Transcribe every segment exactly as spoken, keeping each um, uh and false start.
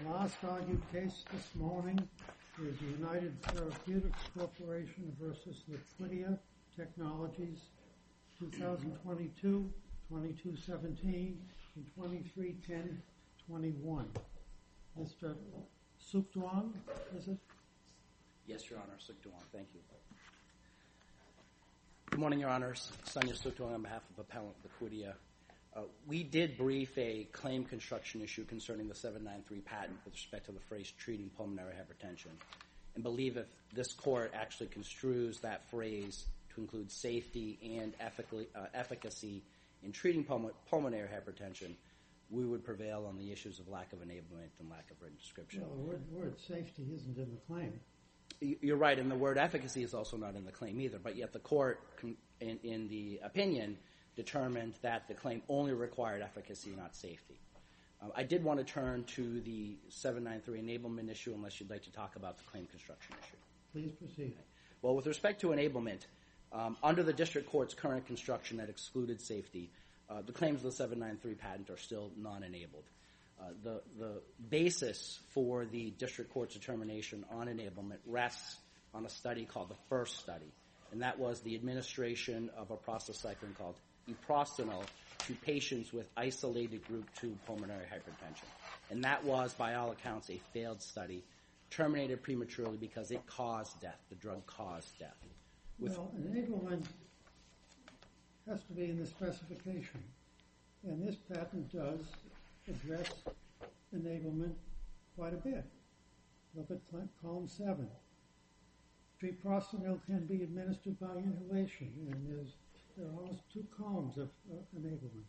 Last argued case this morning is United Therapeutics Corporation versus Liquidia Technologies, twenty twenty-two, twenty-two seventeen, and twenty-three ten twenty-one. Mister Sukduang, is it? Yes, Your Honor, Sukduang. Thank you. Good morning, Your Honors. Sonia Sukduang on behalf of Appellant Liquidia. Uh, we did brief a claim construction issue concerning the seven ninety-three patent with respect to the phrase treating pulmonary hypertension, and believe if this court actually construes that phrase to include safety and effic- uh, efficacy in treating pul- pulmonary hypertension, we would prevail on the issues of lack of enablement and lack of written description. Well, the word, word safety isn't in the claim. You're right, and the word efficacy is also not in the claim either, but yet the court, in, in the opinion, determined that the claim only required efficacy, not safety. Uh, I did want to turn to the seven ninety-three enablement issue, unless you'd like to talk about the claim construction issue. Please proceed. Well, with respect to enablement, um, under the district court's current construction that excluded safety, uh, the claims of the seven ninety-three patent are still non-enabled. Uh, the, the basis for the district court's determination on enablement rests on a study called the FIRST study, and that was the administration of a prostacyclin called eprostenol to patients with isolated group two pulmonary hypertension. And that was, by all accounts, a failed study, terminated prematurely because it caused death. The drug caused death. With well, enablement has to be in the specification, and this patent does address enablement quite a bit. Look at column seven. Treprostinil can be administered by inhalation, and there's there are almost two columns of uh, enablement.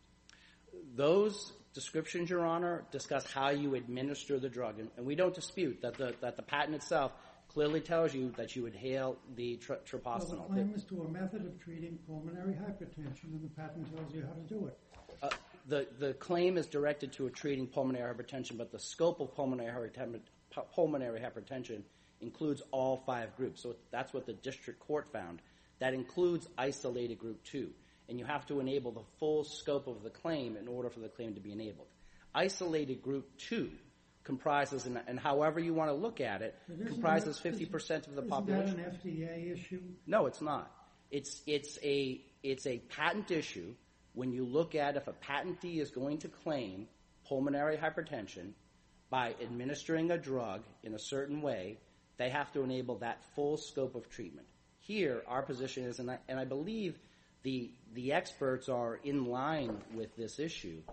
Those descriptions, Your Honor, discuss how you administer the drug, and, and we don't dispute that the that the patent itself clearly tells you that you inhale the tr- treprostinil. Well, the claim is to a method of treating pulmonary hypertension, and the patent tells you how to do it. Uh, the the claim is directed to a treating pulmonary hypertension, but the scope of pulmonary hypertension, pulmonary hypertension includes all five groups. So that's what the district court found. That includes isolated group two, and you have to enable the full scope of the claim in order for the claim to be enabled. Isolated group two comprises, and, and however you want to look at it, comprises fifty percent of the population. Is that an F D A issue? No, it's not. It's it's a it's a patent issue. When you look at if a patentee is going to claim pulmonary hypertension by administering a drug in a certain way, they have to enable that full scope of treatment. Here, our position is, and I, and I believe the the experts are in line with this issue.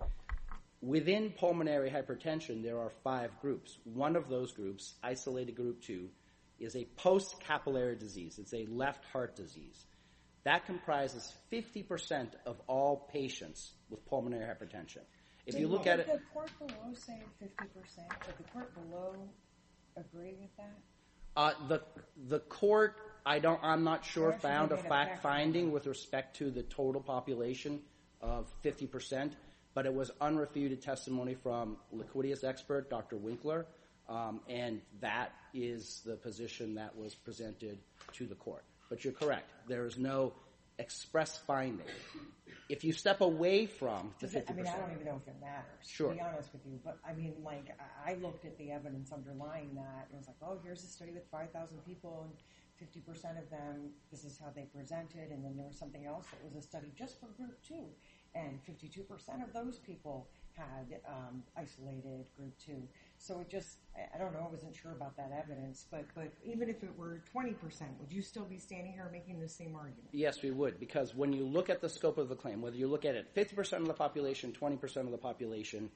Within pulmonary hypertension, there are five groups. One of those groups, isolated group two, is a post-capillary disease. It's a left heart disease. That comprises fifty percent of all patients with pulmonary hypertension. If Did you look the, at it... Did the court below say fifty percent? Did the court below agree with that? Uh, the the court, I don't, I'm not sure, Actually, found a made a fact fact finding finding. with respect to the total population of fifty percent, but it was unrefuted testimony from Liquidia's expert, Doctor Winkler, um, and that is the position that was presented to the court. But you're correct. There is no express finding. If you step away from the Does it, fifty percent... I mean, I don't even know if it matters, Sure. to be honest with you. But, I mean, like, I I looked at the evidence underlying that, and it was like, oh, here's a study with five thousand people, and fifty percent of them, this is how they presented, and then there was something else that was a study just for group two, and fifty-two percent of those people had um, isolated group two. So it just, I, I don't know, I wasn't sure about that evidence, but, but even if it were twenty percent, would you still be standing here making the same argument? Yes, we would, because when you look at the scope of the claim, whether you look at it fifty percent of the population, twenty percent of the population,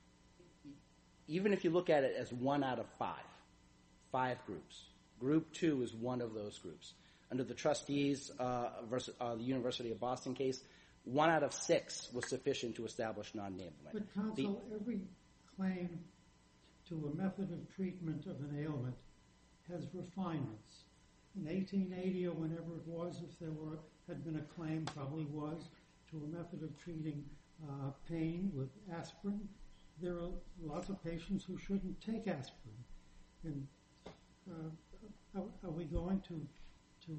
even if you look at it as one out of five, five groups, group two is one of those groups. Under the trustees uh, versus uh, the University of Boston case, one out of six was sufficient to establish non-enablement. But, counsel, the, every claim to a method of treatment of an ailment has refinements. In eighteen eighty or whenever it was, if there were had been a claim, probably was, to a method of treating uh, pain with aspirin, there are lots of patients who shouldn't take aspirin. And uh, are, are we going to to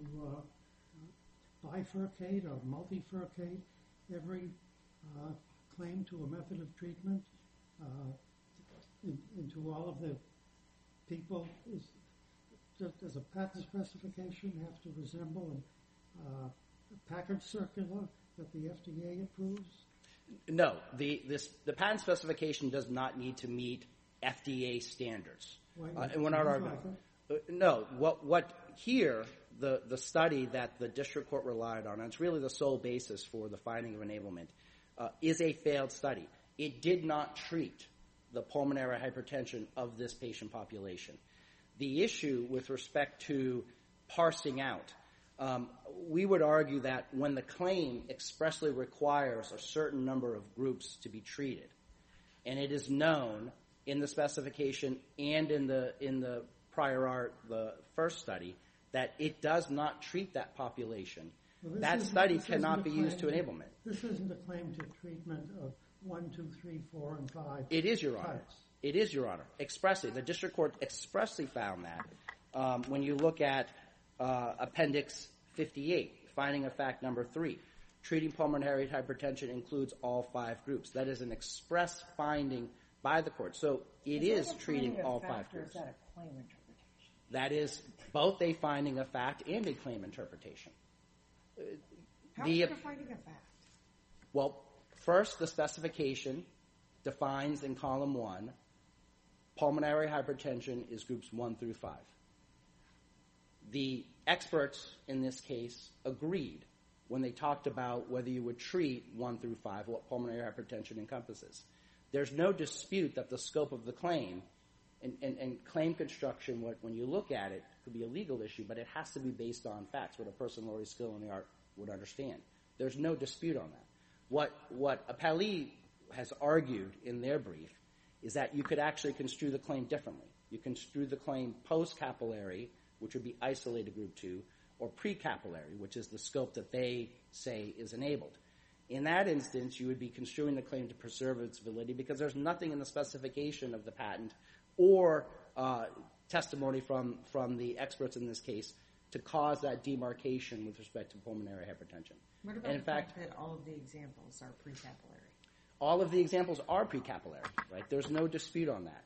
uh, bifurcate or multifurcate every uh, claim to a method of treatment uh, in, into do all of the people, is, does, does a patent specification have to resemble an, uh, a package circular that the F D A approves? No, the, this, the patent specification does not need to meet F D A standards. Why Uh, not? and we're not Sounds arguing. like Uh, no, what, what here, the, the study that the district court relied on, and it's really the sole basis for the finding of enablement, uh, is a failed study. It did not treat the pulmonary hypertension of this patient population. The issue with respect to parsing out, um, we would argue that when the claim expressly requires a certain number of groups to be treated, and it is known in the specification and in the in the prior art, the first study, that it does not treat that population, Well, this that isn't- study this isn't cannot a be used to claim- enablement. This isn't a claim to treatment of one, two, three, four, and five. It is, Your Honor. types. It is, Your Honor. Expressly. The district court expressly found that. Um, when you look at uh, Appendix fifty-eight, finding of fact number three, treating pulmonary hypertension includes all five groups. That is an express finding by the court. So it is, that a treating finding of all fact, five or groups. Is that a claim interpretation? That is both a finding of fact and a claim interpretation. How The- is it a finding of fact? Well, first, the specification defines in column one, pulmonary hypertension is groups one through five. The experts in this case agreed when they talked about whether you would treat one through five, what pulmonary hypertension encompasses. There's no dispute that the scope of the claim and, and, and claim construction, what, when you look at it, could be a legal issue, but it has to be based on facts, what a person already skilled in the art would understand. There's no dispute on that. What, what Appellee has argued in their brief is that you could actually construe the claim differently. You construe the claim post-capillary, which would be isolated group two, or pre-capillary, which is the scope that they say is enabled. In that instance, you would be construing the claim to preserve its validity because there's nothing in the specification of the patent or uh, testimony from, from the experts in this case to cause that demarcation with respect to pulmonary hypertension. What about And in the fact, fact that all of the examples are pre-capillary? all of the examples are pre-capillary, right? There's no dispute on that.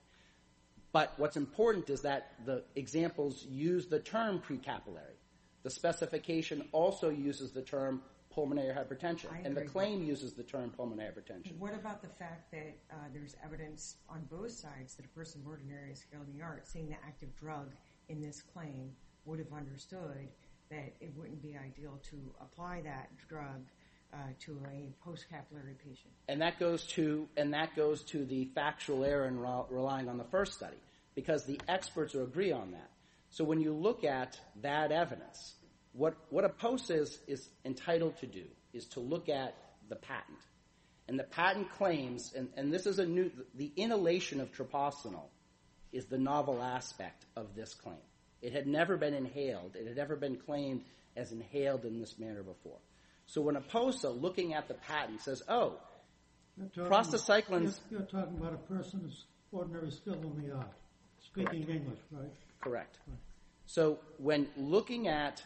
But what's important is that the examples use the term pre-capillary. The specification also uses the term pulmonary hypertension, I and the agree. claim uses the term pulmonary hypertension. What about the fact that uh, there's evidence on both sides that a person of ordinary skill in the art seeing the active drug in this claim would have understood that it wouldn't be ideal to apply that drug uh, to a post-capillary patient? And that goes to and that goes to the factual error in re- relying on the first study, because the experts agree on that. So when you look at that evidence, what what a post is is entitled to do is to look at the patent. And the patent claims, and, and this is a new, the inhalation of treprostinil is the novel aspect of this claim. It had never been inhaled. It had never been claimed as inhaled in this manner before. So when a POSA, looking at the patent, says, oh, You're talking- prostacyclins... You're, you're talking about a person of ordinary skill in the art, speaking Correct. English, right? Correct. Right. So when looking at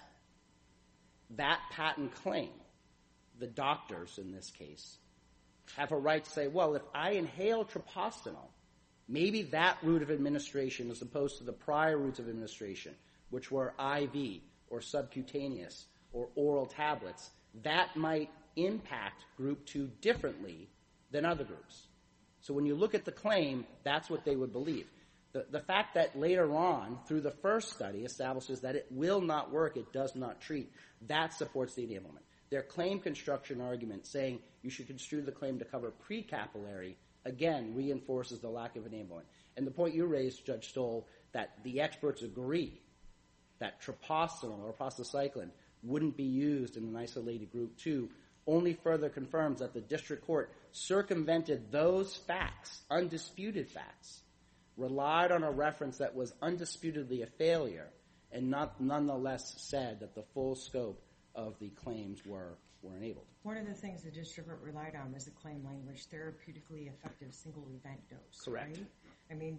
that patent claim, the doctors in this case have a right to say, well, if I inhale treprostinil, maybe that route of administration as opposed to the prior routes of administration, which were I V or subcutaneous or oral tablets, that might impact group two differently than other groups. So when you look at the claim, that's what they would believe. The, the fact that later on, through the first study, establishes that it will not work, it does not treat, that supports the enablement. Their claim construction argument saying you should construe the claim to cover pre-capillary, again, reinforces the lack of enablement. And the point you raised, Judge Stoll, that the experts agree that treprostinil or prostacyclin wouldn't be used in an isolated group two, only further confirms that the district court circumvented those facts, undisputed facts, relied on a reference that was undisputedly a failure, and not nonetheless said that the full scope of the claims were, were enabled. One of the things the district court relied on was the claim language, therapeutically effective single event dose. Correct. Right? I mean,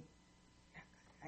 I,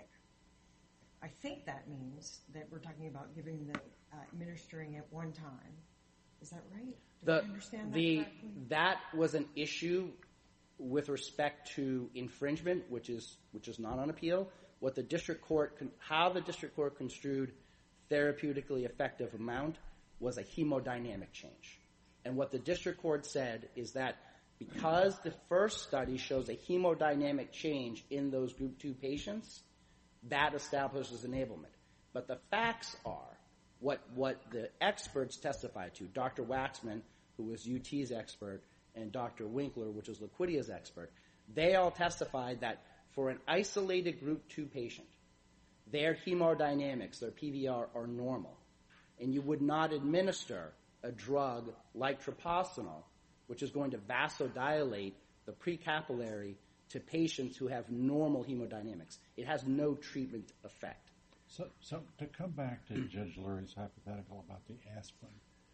I think that means that we're talking about giving the uh, administering at one time. Is that right? Did The, I understand that the, correctly? that was an issue with respect to infringement, which is which is not on appeal, what the district court, how the district court construed therapeutically effective amount was a hemodynamic change. And what the district court said is that because the first study shows a hemodynamic change in those group two patients, that establishes enablement. But the facts are what, what the experts testified to, Doctor Waxman, who was U T's expert, and Doctor Winkler, which was Liquidia's expert, they all testified that for an isolated group two patient, their hemodynamics, their P V R, are normal. And you would not administer a drug like treprostinil, which is going to vasodilate the precapillary to patients who have normal hemodynamics. It has no treatment effect. So, so to come back to Judge Lurie's hypothetical about the aspirin,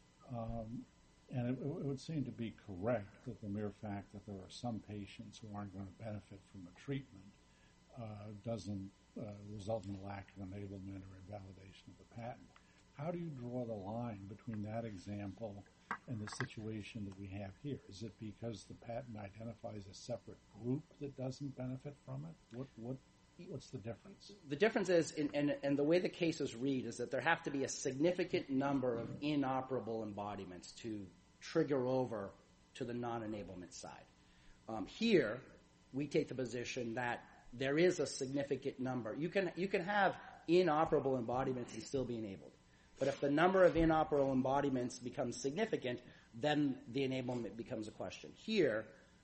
um, and it, it would seem to be correct that the mere fact that there are some patients who aren't going to benefit from a treatment uh, doesn't uh, result in a lack of enablement or invalidation of the patent. How do you draw the line between that example and the situation that we have here? Is it because the patent identifies a separate group that doesn't benefit from it? What, what, what's the difference? The difference is, in, in, and the way the cases read, is that there have to be a significant number of inoperable embodiments to trigger over to the non-enablement side. Um, here, we take the position that there is a significant number. You can, you can have inoperable embodiments and still be enabled. But if the number of inoperable embodiments becomes significant, then the enablement becomes a question. Here,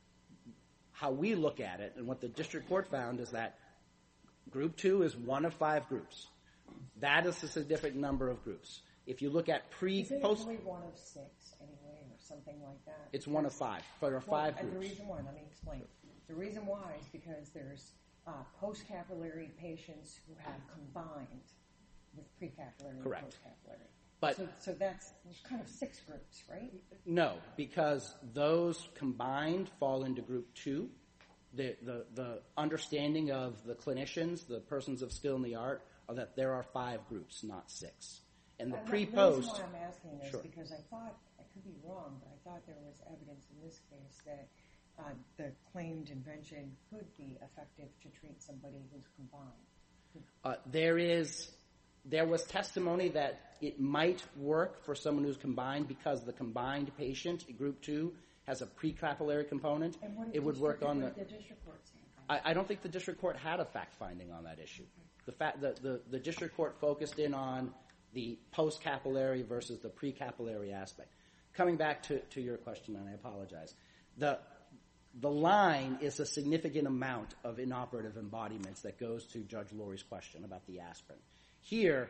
how we look at it, and what the district court found, is that group two is one of five groups. That is a significant number of groups. If you look at pre, Is it post... only one of six, anyway, or something like that? It's one of five. There are five well, groups. And the reason why, let me explain. The reason why is because there's uh, post-capillary patients who have combined with precapillary Correct. and post-capillary. But so, so that's there's kind of six groups, right? No, because those combined fall into group two. The, the, the understanding of the clinicians, the persons of skill in the art, are that there are five groups, not six. And the And pre-post... The reason why I'm asking this sure. because I thought, I could be wrong, but I thought there was evidence in this case that uh, the claimed invention could be effective to treat somebody who's combined. Uh, there is... There was testimony that it might work for someone who's combined because the combined patient, group two, has a precapillary component. And what did it would work on the. the district court say? I, I don't think the district court had a fact finding on that issue. The fact the, the, the district court focused in on the post-capillary versus the precapillary aspect. Coming back to, to your question, and I apologize, the the line is a significant amount of inoperative embodiments that goes to Judge Lurie's question about the aspirin. Here,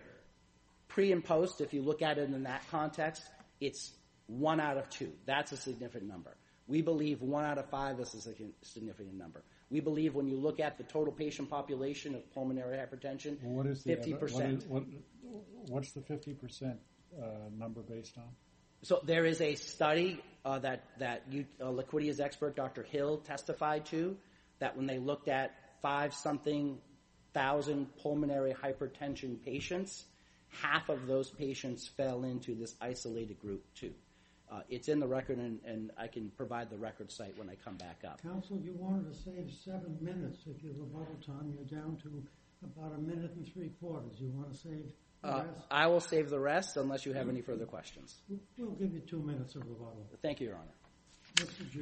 pre and post, if you look at it in that context, it's one out of two. That's a significant number. We believe one out of five is a significant number. We believe when you look at the total patient population of pulmonary hypertension, well, what is the fifty percent. What is, what, what's the fifty percent uh, number based on? So there is a study uh, that, that you, uh, Liquidia's expert, Doctor Hill, testified to, that when they looked at five-something thousand pulmonary hypertension patients, half of those patients fell into this isolated group two. Uh, it's in the record, and, and I can provide the record site when I come back up. Counsel, you wanted to save seven minutes of your rebuttal time. You're down to about a minute and three quarters. You want to save the Uh, rest? I will save the rest unless you have any further questions. We'll give you two minutes of rebuttal. Thank you, Your Honor. Mister J.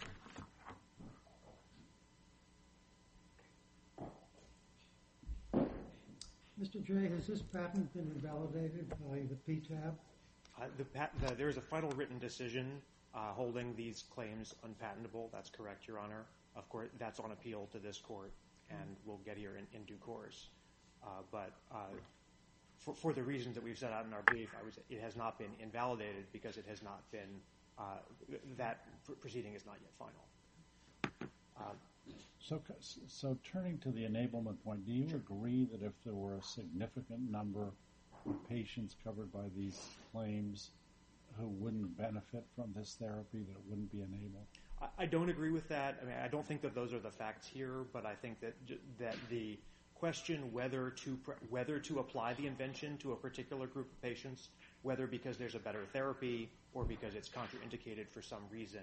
Mister J, has this patent been invalidated by the P T A B? Uh, the pat- the, there is a final written decision uh, holding these claims unpatentable. That's correct, Your Honor. Of course, that's on appeal to this court, and we'll get here in, in due course. Uh, but uh, for, for the reasons that we've set out in our brief, I was, it has not been invalidated because it has not been, uh, that proceeding is not yet final. Uh, So, so turning to the enablement point, do you agree that if there were a significant number of patients covered by these claims who wouldn't benefit from this therapy, that it wouldn't be enabled? I, I don't agree with that. I mean, I don't think that those are the facts here, but I think that that the question whether to whether to apply the invention to a particular group of patients, whether because there's a better therapy or because it's contraindicated for some reason,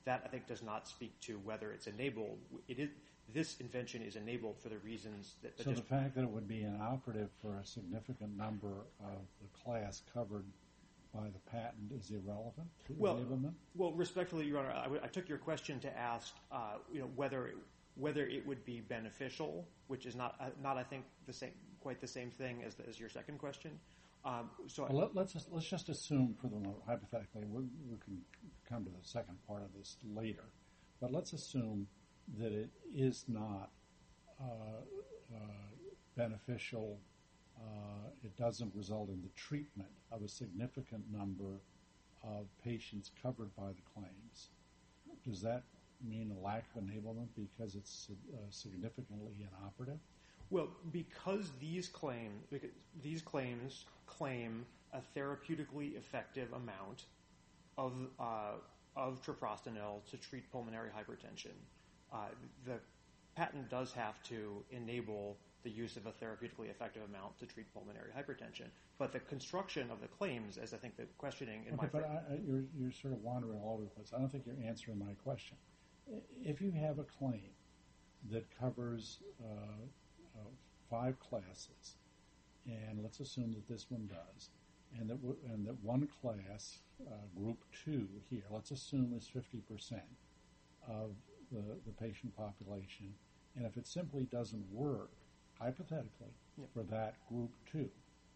that I think does not speak to whether it's enabled. It is, this invention is enabled for the reasons that... that so just, the fact that it would be inoperative for a significant number of the class covered by the patent is irrelevant to well, enablement? Well, respectfully, Your Honor, I, w- I took your question to ask, uh, you know, whether it, whether it would be beneficial, which is not, uh, not I think, the same, quite the same thing as, the, as your second question. Um, so well, let, let's just, let's just assume, for the moment, hypothetically, we, we can come to the second part of this later, but let's assume that it is not uh, uh, beneficial. Uh, it doesn't result in the treatment of a significant number of patients covered by the claims. Does that mean a lack of enablement because it's uh, significantly inoperative? Well, because these claim because these claims claim a therapeutically effective amount of uh, of treprostinil to treat pulmonary hypertension, uh, the patent does have to enable the use of a therapeutically effective amount to treat pulmonary hypertension. But the construction of the claims, as I think the questioning in okay, my... but I, I, you're, you're sort of wandering all over the place. I don't think you're answering my question. If you have a claim that covers uh, uh, five classes, and let's assume that this one does, and that, w- and that one class, uh, group two here, let's assume is fifty percent of the, the patient population, and if it simply doesn't work, hypothetically, yep. for that group two,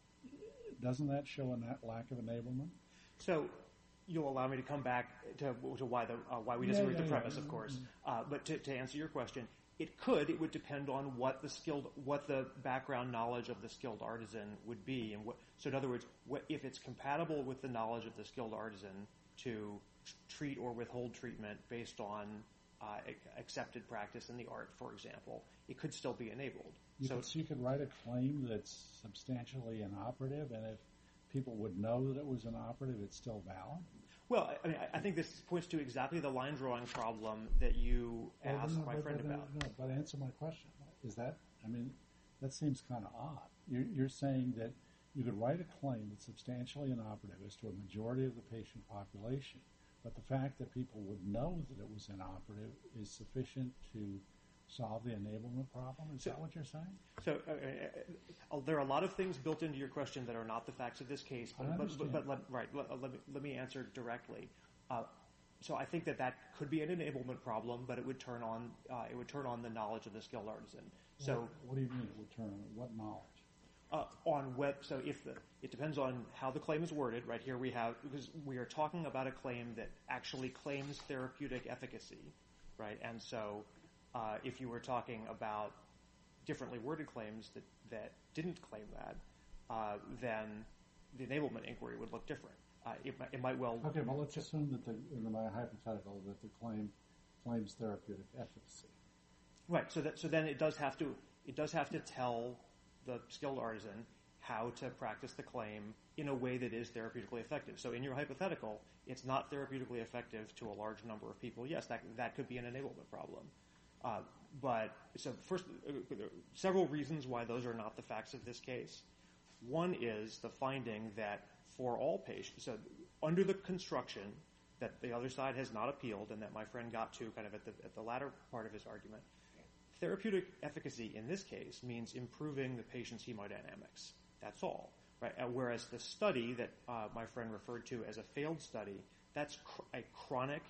doesn't that show a net lack of enablement? So you'll allow me to come back to, to why the uh, why we disagree yeah, with yeah, the premise, yeah. of course. Uh, but to, to answer your question, it could. It would depend on what the skilled, what the background knowledge of the skilled artisan would be, and what. So in other words, what, if it's compatible with the knowledge of the skilled artisan to treat or withhold treatment based on uh, accepted practice in the art, for example, it could still be enabled. You so, could, so you could write a claim that's substantially inoperative, and if people would know that it was inoperative, it's still valid? Well, I mean, I think this points to exactly the line drawing problem that you well, asked no, my but, friend but, about. No, but answer my question. Is that, I mean, that seems kind of odd. You're, you're saying that you could write a claim that's substantially inoperative as to a majority of the patient population, but the fact that people would know that it was inoperative is sufficient to solve the enablement problem? Is so, that what you're saying? So uh, uh, there are a lot of things built into your question that are not the facts of this case. But, I but, understand. but, but let, right, let, let, me, let me answer directly. Uh, so I think that that could be an enablement problem, but it would turn on uh, it would turn on the knowledge of the skilled artisan. So what, what do you mean it would turn on? What knowledge? Uh, on web, so if the, it depends on how the claim is worded. Right here we have, because we are talking about a claim that actually claims therapeutic efficacy, right? And so uh, if you were talking about differently worded claims that, that didn't claim that, uh, then the enablement inquiry would look different. Uh, it, it might well... Okay, well, let's assume that the, in my hypothetical that the claim claims therapeutic efficacy. Right, so that, so then it does have to, it does have to tell the skilled artisan how to practice the claim in a way that is therapeutically effective. So in your hypothetical, it's not therapeutically effective to a large number of people. Yes, that that could be an enablement problem. Uh, but so first, uh, there are several reasons why those are not the facts of this case. One is the finding that for all patients, so under the construction that the other side has not appealed and that my friend got to kind of at the at the latter part of his argument, therapeutic efficacy in this case means improving the patient's hemodynamics. That's all, right? Uh, whereas the study that uh, my friend referred to as a failed study, that's cr- a chronic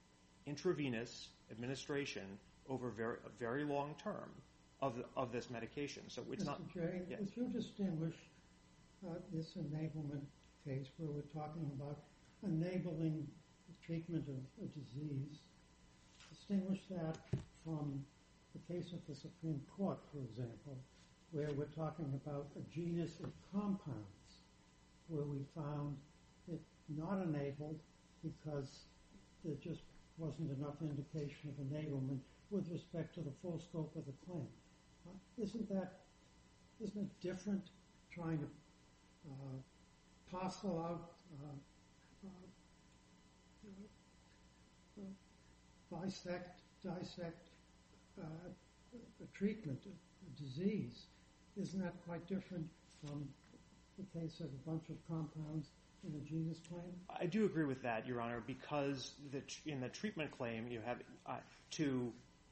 intravenous administration over very, a very long term of the, of this medication. So it's Mister not. J, Yes. would you distinguish uh, this enablement case where we're talking about enabling the treatment of a disease, distinguish that from the case of the Supreme Court, for example, where we're talking about a genus of compounds, where we found it not enabled because there just wasn't enough indication of enablement with respect to the full scope of the claim. Uh, isn't that, isn't it different trying to uh, parcel out, uh, uh, uh, dissect, dissect uh, a treatment, a, a disease? Isn't that quite different from the case of a bunch of compounds in a genus claim? I do agree with that, Your Honor, because the, in the treatment claim you have uh, to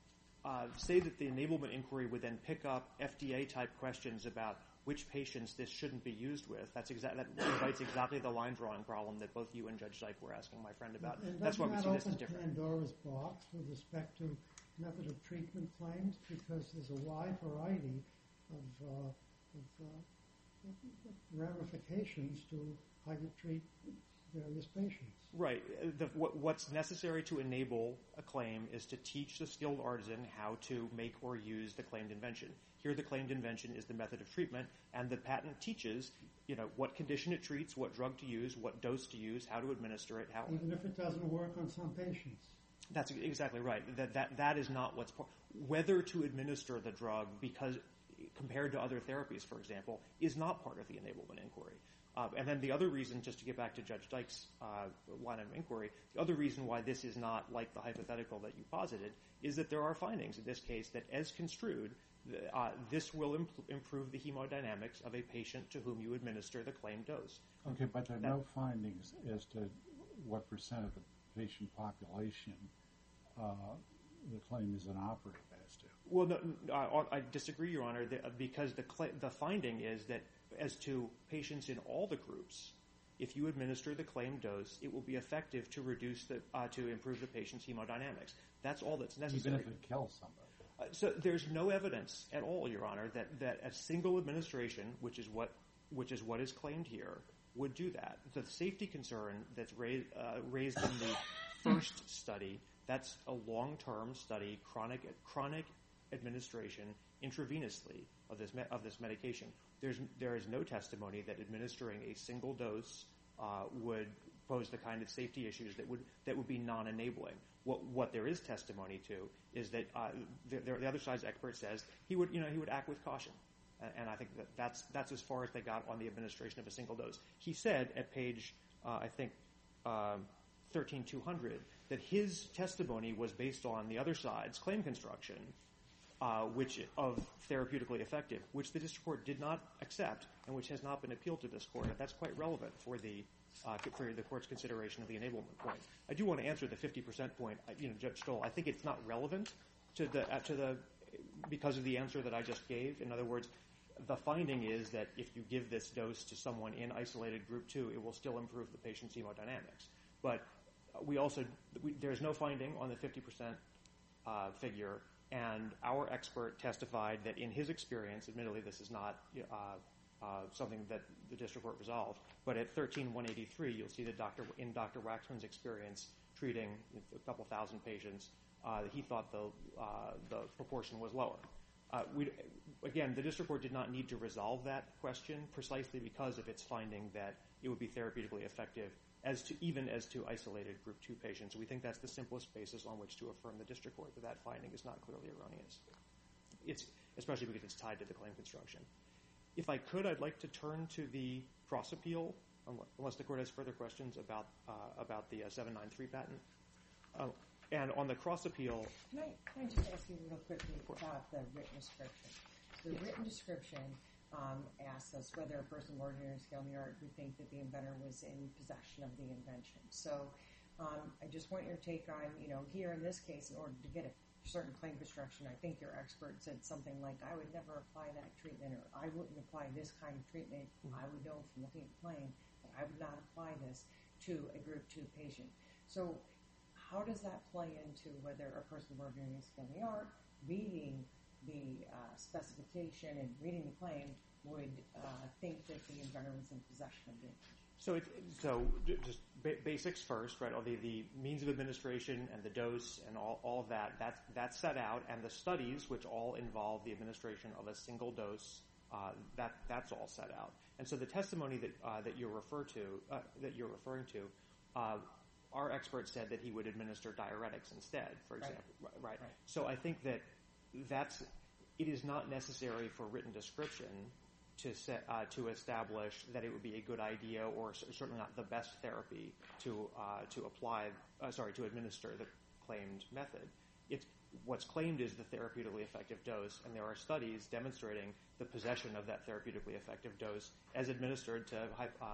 uh, say that the enablement inquiry would then pick up F D A-type questions about which patients this shouldn't be used with. That's exa- that invites exactly the line-drawing problem that both you and Judge Dyke were asking my friend about. And That's why we see this as open different. Pandora's box with respect to method of treatment claims, because there's a wide variety of, uh, of uh, ramifications to how you treat various patients. Right. The, what, what's necessary to enable a claim is to teach the skilled artisan how to make or use the claimed invention. Here the claimed invention is the method of treatment, and the patent teaches, you know, what condition it treats, what drug to use, what dose to use, how to administer it, how... Even if it doesn't work on some patients. That's exactly right. That, that, that is not what's... Whether to administer the drug, because compared to other therapies, for example, is not part of the enablement inquiry. Uh, and then the other reason, just to get back to Judge Dyke's uh, line of inquiry, the other reason why this is not like the hypothetical that you posited is that there are findings in this case that, as construed, uh, this will imp- improve the hemodynamics of a patient to whom you administer the claimed dose. Okay, but there are no findings as to what percent of the patient population uh, the claim is inoperative as to. Well, no, I, I disagree, Your Honor, because the cl- the finding is that as to patients in all the groups, if you administer the claimed dose, it will be effective to reduce the uh, to improve the patient's hemodynamics. That's all that's necessary. Even if it kills somebody. Uh, so there's no evidence at all, Your Honor, that, that a single administration, which is what which is what is claimed here, would do that. The safety concern that's raised uh, raised in the first study, that's a long-term study, chronic chronic administration intravenously of this me- of this medication. There's there is no testimony that administering a single dose uh, would pose the kind of safety issues that would that would be non-enabling. What what there is testimony to is that uh, the, the other side's expert says he would you know he would act with caution, and I think that that's that's as far as they got on the administration of a single dose. He said at page uh, I think um, thirteen two hundred that his testimony was based on the other side's claim construction, uh, which of therapeutically effective, which the district court did not accept and which has not been appealed to this court. And that's quite relevant for the uh, for the court's consideration of the enablement point. I do want to answer the fifty percent point. You know, Judge Stoll, I think it's not relevant to the uh, to the because of the answer that I just gave. In other words, the finding is that if you give this dose to someone in isolated group two, it will still improve the patient's hemodynamics. But we also we, there's no finding on the fifty percent uh, figure. And our expert testified that in his experience, admittedly this is not uh, uh, something that the district court resolved, but at thirteen one eighty-three, you'll see that Doctor in Doctor Waxman's experience treating a couple thousand patients, uh, he thought the uh, the proportion was lower. Uh, we, again, the district court did not need to resolve that question precisely because of its finding that it would be therapeutically effective as to even as to isolated group two patients. We think that's the simplest basis on which to affirm the district court that that finding is not clearly erroneous. It's especially because it's tied to the claim construction. If I could, I'd like to turn to the cross appeal, unless the court has further questions about uh, about the uh, seven ninety-three patent. Uh, and on the cross appeal, Can I, can I just ask you real quickly about the written description? The written description um, asks us whether a person of ordinary skill in the art would think that the inventor was in possession of the invention. So um, I just want your take on, you know, here in this case, in order to get a certain claim construction, I think your expert said something like, I would never apply that treatment, or I wouldn't apply this kind of treatment. Mm-hmm. I would know from looking at the claim that I would not apply this to a group two patient. So how does that play into whether a person of ordinary skill in the art, reading the uh, specification and reading the claim, would uh, think that the inventor was in possession of the invention? So, it, so just ba- basics first, right? All the, the means of administration and the dose and all, all of that, that's, that's set out. And the studies, which all involve the administration of a single dose, uh, that that's all set out. And so the testimony that uh, that you refer to, uh, that you're referring to, uh, our expert said that he would administer diuretics instead, for example. Right. Right. right. So I think that that's it is not necessary for written description to set, uh, to establish that it would be a good idea, or certainly not the best therapy to uh, to apply. Uh, sorry, to administer the claimed method. It's what's claimed is the therapeutically effective dose, and there are studies demonstrating the possession of that therapeutically effective dose as administered to uh,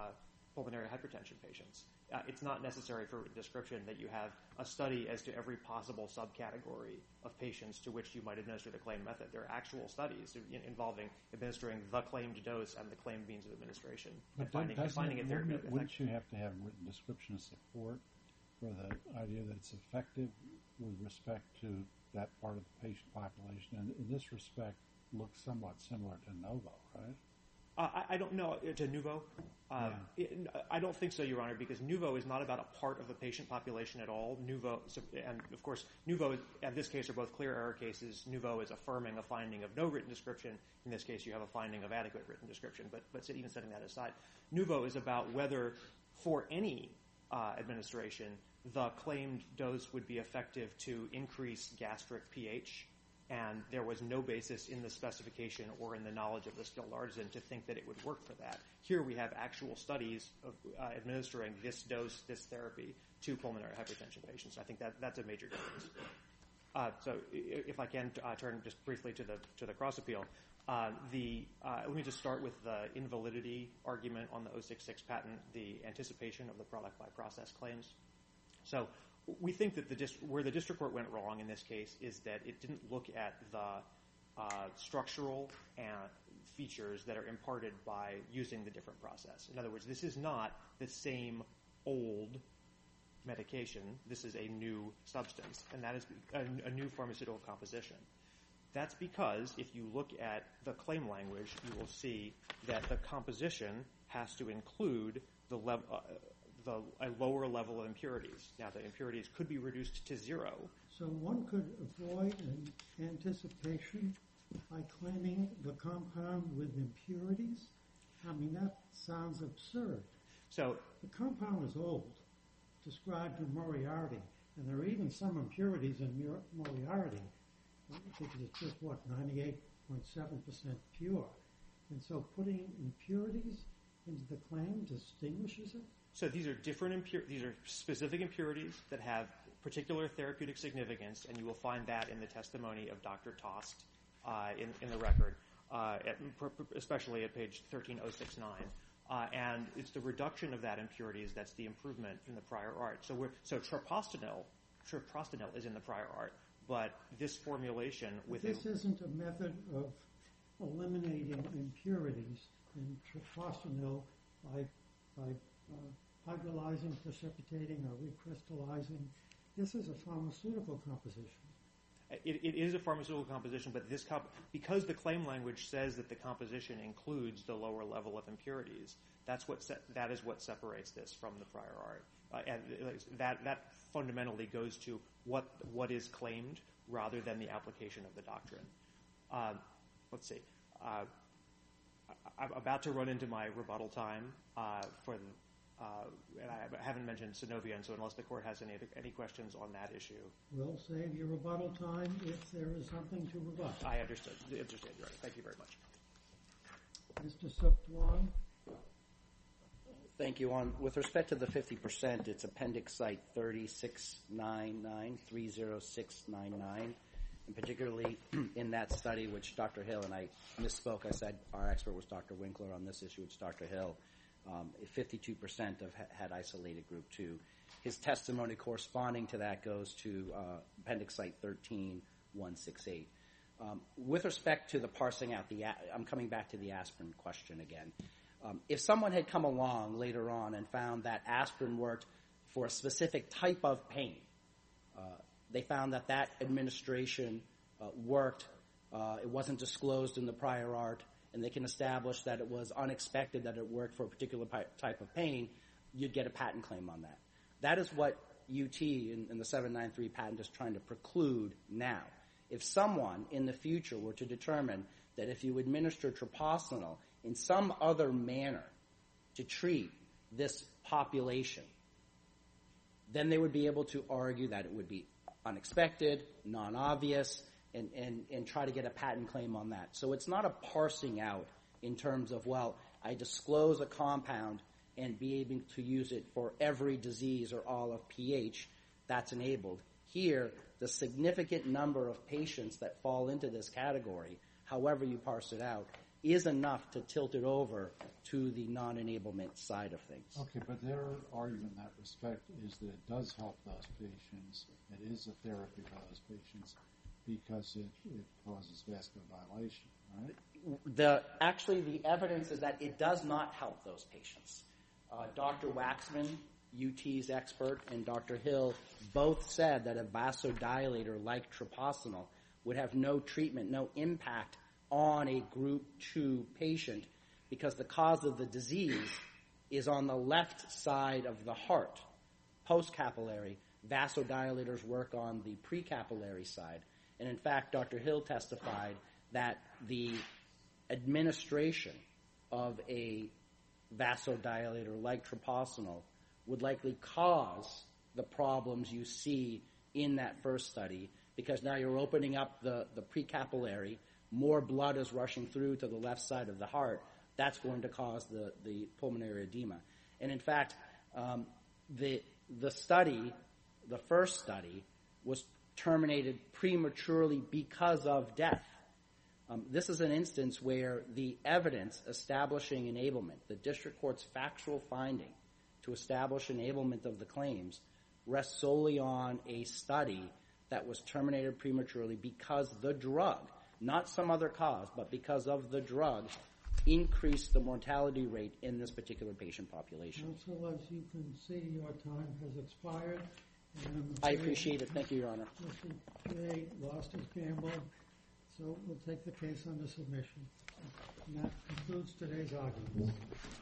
pulmonary hypertension patients. Uh, it's not necessary for description that you have a study as to every possible subcategory of patients to which you might administer the claimed method. There are actual studies in, involving administering the claimed dose and the claimed means of administration. But and finding, and finding it, wouldn't, it, wouldn't you have to have written description of support for the idea that it's effective with respect to that part of the patient population? And in this respect, looks somewhat similar to Novo, right? Uh, I, I don't know. To Nuvo? Uh, yeah. it, I don't think so, Your Honor, because Nuvo is not about a part of the patient population at all. Nuvo, and of course, Nuvo, in this case, are both clear error cases. Nuvo is affirming a finding of no written description. In this case, you have a finding of adequate written description. But, but even setting that aside, Nuvo is about whether, for any uh, administration, the claimed dose would be effective to increase gastric pH. And there was no basis in the specification or in the knowledge of the skilled artisan to think that it would work for that. Here we have actual studies of uh, administering this dose, this therapy, to pulmonary hypertension patients. I think that that's a major difference. Uh, so if I can uh, turn just briefly to the to the cross appeal, uh, the uh, let me just start with the invalidity argument on the oh six six patent, the anticipation of the product by process claims. So we think that the dist- where the district court went wrong in this case is that it didn't look at the uh, structural and features that are imparted by using the different process. In other words, this is not the same old medication. This is a new substance, and that is a, a new pharmaceutical composition. That's because if you look at the claim language, you will see that the composition has to include the level. Uh, The, a lower level of impurities. Now, the impurities could be reduced to zero. So one could avoid an anticipation by claiming the compound with impurities? I mean, that sounds absurd. So the compound is old, described in Moriarty, and there are even some impurities in Moriarty, because it's just, what, ninety-eight point seven percent pure. And so putting impurities into the claim distinguishes it? So these are different impur- these are specific impurities that have particular therapeutic significance, and you will find that in the testimony of Doctor Tost uh, in, in the record, uh, at, especially at page thirteen oh six nine. Uh, and it's the reduction of that impurities that's the improvement in the prior art. So we're, so treprostinil, treprostinil is in the prior art, but this formulation with this a, isn't a method of eliminating impurities in treprostinil by by Uh, hydrolyzing, precipitating, or recrystallizing. This is a pharmaceutical composition. It, it is a pharmaceutical composition, but this comp- because the claim language says that the composition includes the lower level of impurities, that's what se- that is what separates this from the prior art, uh, and that that fundamentally goes to what what is claimed rather than the application of the doctrine. Uh, let's see. Uh, I'm about to run into my rebuttal time uh, for the. Uh, and I haven't mentioned Synovian, so unless the court has any any questions on that issue. We'll save your rebuttal time if there is something to rebut. I understood. Understand, right. Thank you very much. Mister Suptuan. Thank you. On with respect to the fifty percent, it's appendix site three six nine nine, three oh six nine nine. And particularly in that study, which Doctor Hill, and I misspoke, I said our expert was Doctor Winkler on this issue, it's Doctor Hill. Um, fifty-two percent of ha- had isolated group two. His testimony corresponding to that goes to uh, appendix site thirteen one sixty-eight. Um, with respect to the parsing out, the a- I'm coming back to the aspirin question again. Um, if someone had come along later on and found that aspirin worked for a specific type of pain, uh, they found that that administration uh, worked, uh, it wasn't disclosed in the prior art, and they can establish that it was unexpected that it worked for a particular type of pain, you'd get a patent claim on that. That is what U T in, in the seven ninety-three patent is trying to preclude now. If someone in the future were to determine that if you administer treprostinil in some other manner to treat this population, then they would be able to argue that it would be unexpected, non-obvious, And, and, and try to get a patent claim on that. So it's not a parsing out in terms of, well, I disclose a compound and be able to use it for every disease or all of pH. That's enabled. Here, the significant number of patients that fall into this category, however you parse it out, is enough to tilt it over to the non-enablement side of things. Okay, but their argument in that respect is that it does help those patients. It is a therapy for those patients because it, it causes vascular dilation, right? The, actually, the evidence is that it does not help those patients. Uh, Doctor Waxman, U T's expert, and Doctor Hill both said that a vasodilator like treprostinil would have no treatment, no impact on a group two patient because the cause of the disease is on the left side of the heart. Post-capillary, vasodilators work on the pre-capillary side. And in fact, Doctor Hill testified that the administration of a vasodilator like treprostinil would likely cause the problems you see in that first study because now you're opening up the, the pre-capillary, more blood is rushing through to the left side of the heart. That's going to cause the, the pulmonary edema. And in fact, um, the, the study, the first study, was terminated prematurely because of death. Um, this is an instance where the evidence establishing enablement, the district court's factual finding to establish enablement of the claims, rests solely on a study that was terminated prematurely because the drug, not some other cause, but because of the drug, increased the mortality rate in this particular patient population. Counsel, as you can see, your time has expired. And I appreciate it. Thank you, Your Honor. Mister Jay lost his gamble, so we'll take the case under submission. And that concludes today's arguments.